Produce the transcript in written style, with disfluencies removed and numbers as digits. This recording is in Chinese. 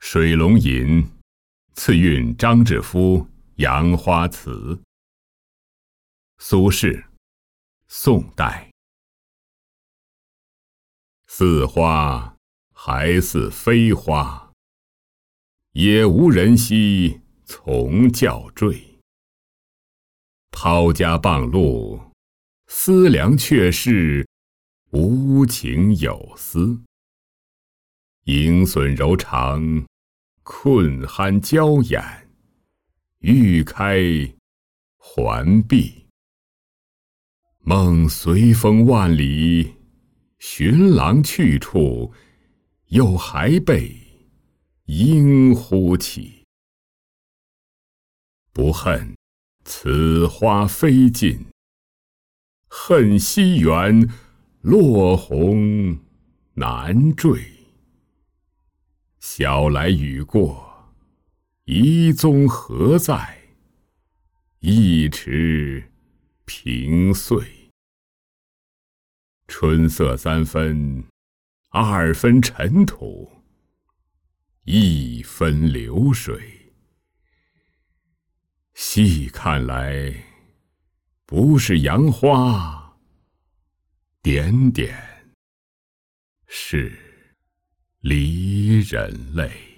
水龙吟，次韵张志夫《杨花词》。苏轼，宋代。似花还似非花，也无人惜从教坠。抛家傍路，思量却是无情有思。盈损柔肠，困酣娇眼，欲开还闭。梦随风万里，寻郎去处，又还被莺呼起。不恨此花飞尽，恨西园落红难缀。晓来雨过，遗踪何在？一池平碎。春色三分，二分尘土，一分流水。细看来，不是杨花，点点是离人泪。